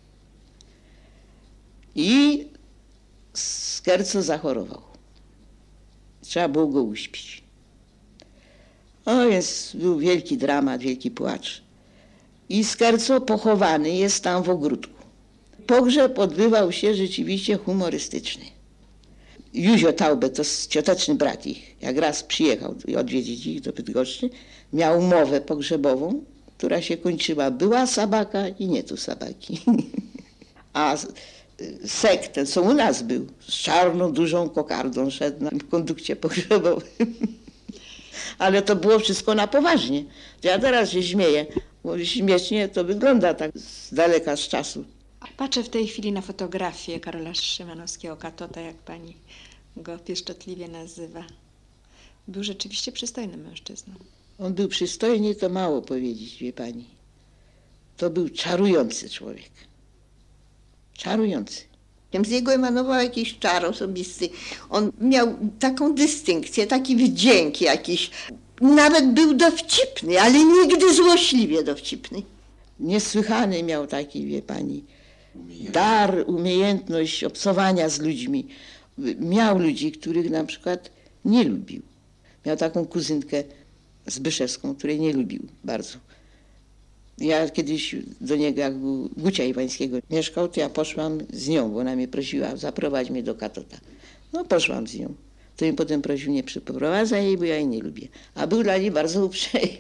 I Skerco zachorował. Trzeba było go uśpić. O, więc był wielki dramat, wielki płacz. I Skerco pochowany jest tam w ogródku. Pogrzeb odbywał się rzeczywiście humorystyczny. Józio Taube, to cioteczny brat ich, jak raz przyjechał odwiedzić ich do Bydgoszczy, miał mowę pogrzebową, która się kończyła, była sabaka i nie tu sabaki. A Sek, ten co u nas był, z czarną, dużą kokardą szedł w kondukcie pogrzebowym. Ale to było wszystko na poważnie. Ja teraz się śmieję, bo śmiesznie to wygląda tak z daleka z czasu. Patrzę w tej chwili na fotografię Karola Szymanowskiego, Katota, jak pani go pieszczotliwie nazywa. Był rzeczywiście przystojnym mężczyzną. On był przystojny, to mało powiedzieć, wie pani. To był czarujący człowiek. Czarujący. Z niego emanował jakiś czar osobisty. On miał taką dystynkcję, taki wdzięk jakiś. Nawet był dowcipny, ale nigdy złośliwie dowcipny. Niesłychany miał taki, wie pani, dar, umiejętność obcowania z ludźmi. Miał ludzi, których na przykład nie lubił. Miał taką kuzynkę Zbyszewską, której nie lubił bardzo. Ja kiedyś do niego, jak był Gucia Iwańskiego mieszkał, to ja poszłam z nią, bo ona mnie prosiła, zaprowadź mnie do Katota. No poszłam z nią. To mi potem prosił, nie przyprowadzaj jej, bo ja jej nie lubię. A był dla niej bardzo uprzejmy.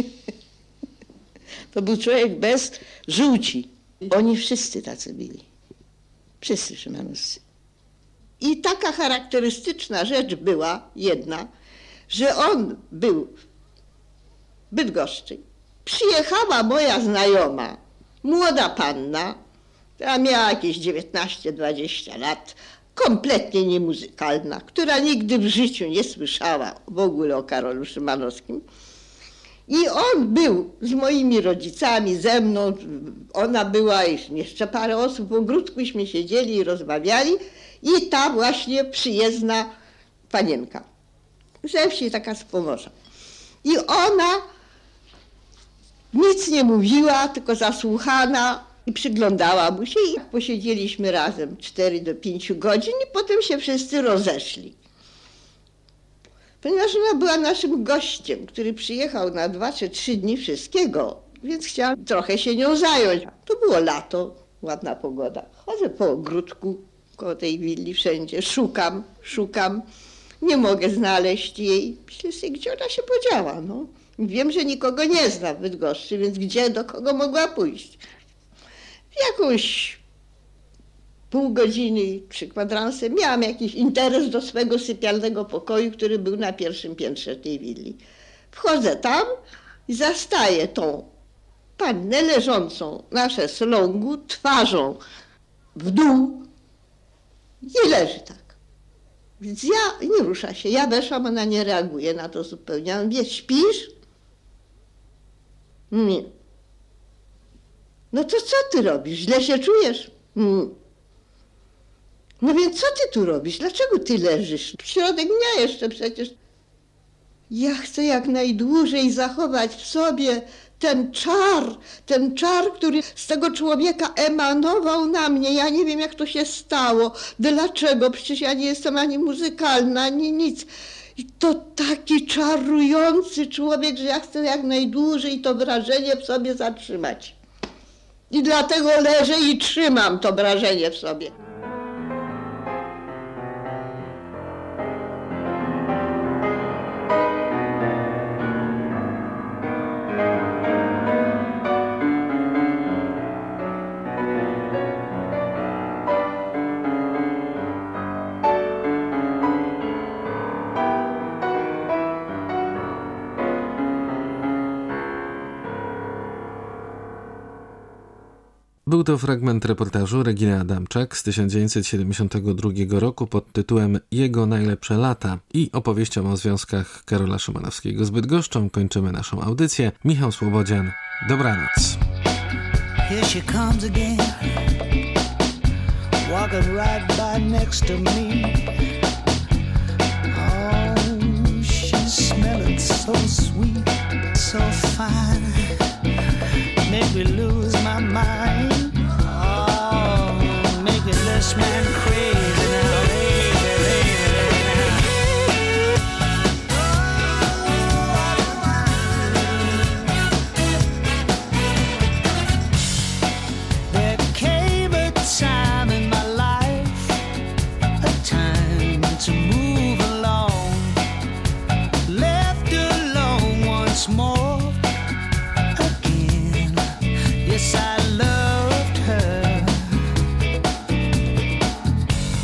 To był człowiek bez żółci. Oni wszyscy tacy byli. Wszyscy szymanowscy. I taka charakterystyczna rzecz była jedna, że on był w Bydgoszczy. Przyjechała moja znajoma, młoda panna, która miała jakieś 19-20 lat, kompletnie niemuzykalna, która nigdy w życiu nie słyszała w ogóle o Karolu Szymanowskim. I on był z moimi rodzicami, ze mną, ona była, jeszcze parę osób w ogródkuśmy siedzieli i rozmawiali i ta właśnie przyjezdna panienka, ze wsi, taka z Pomorza. I ona nic nie mówiła, tylko zasłuchana i przyglądała mu się i posiedzieliśmy razem 4 do 5 godzin i potem się wszyscy rozeszli. Ponieważ ona była naszym gościem, który przyjechał na 2 czy 3 dni wszystkiego, więc chciałam trochę się nią zająć. To było lato, ładna pogoda. Chodzę po ogródku koło tej willi wszędzie, szukam, nie mogę znaleźć jej. Myślę sobie, gdzie ona się podziała, no. Wiem, że nikogo nie zna w Bydgoszczy, więc gdzie, do kogo mogła pójść? Jakąś pół godziny, 3 kwadranse, miałam jakiś interes do swego sypialnego pokoju, który był na 1. piętrze tej willi. Wchodzę tam i zastaję tą pannę leżącą na szeslągu, twarzą w dół i leży tak. Więc ja, nie rusza się, ja weszłam, ona nie reaguje na to zupełnie. Ja mówię, śpisz? Nie. No to co ty robisz? Źle się czujesz? No więc co ty tu robisz? Dlaczego ty leżysz? W środek dnia jeszcze przecież. Ja chcę jak najdłużej zachować w sobie ten czar, który z tego człowieka emanował na mnie. Ja nie wiem, jak to się stało. Dlaczego? Przecież ja nie jestem ani muzykalna, ani nic. I to taki czarujący człowiek, że ja chcę jak najdłużej to wrażenie w sobie zatrzymać. I dlatego leżę i trzymam to wrażenie w sobie. Był to fragment reportażu Reginy Adamczak z 1972 roku pod tytułem Jego najlepsze lata i opowieścią o związkach Karola Szymanowskiego z Bydgoszczą kończymy naszą audycję. Michał Słobodzian, dobranoc. Here she comes again, walking right by next to me. Oh, she's smelling so sweet, so fine, make me lose my mind. Oh, making this man crazy now, baby. There came a time in my life, a time to move along, left alone once more. Yes, I loved her.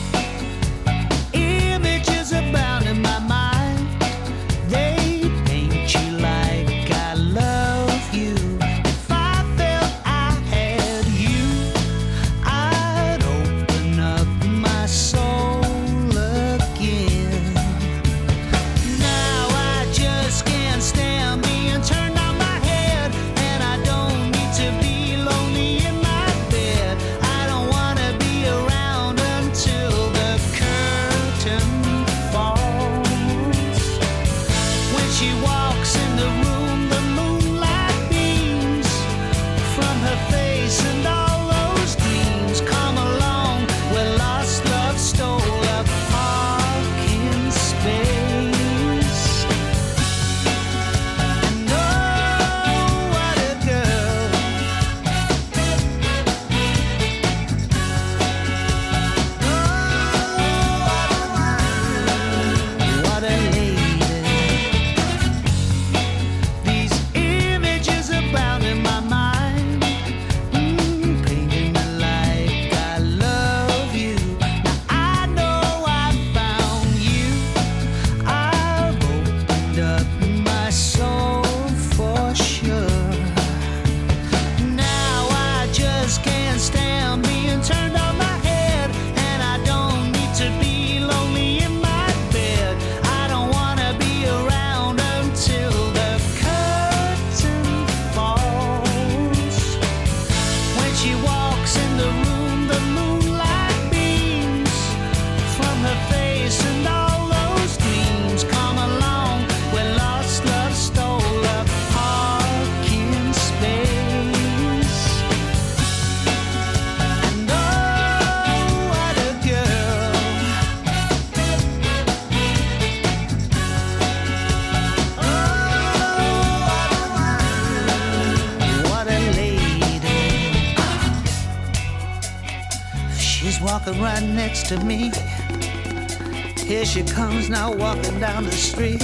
She's walking right next to me. Here she comes now, walking down the street.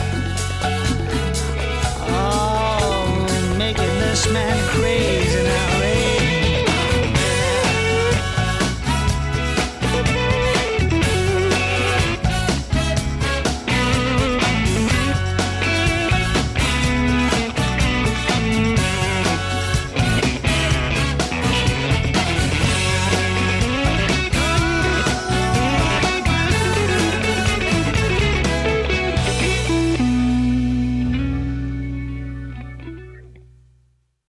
Oh, making this man crazy now.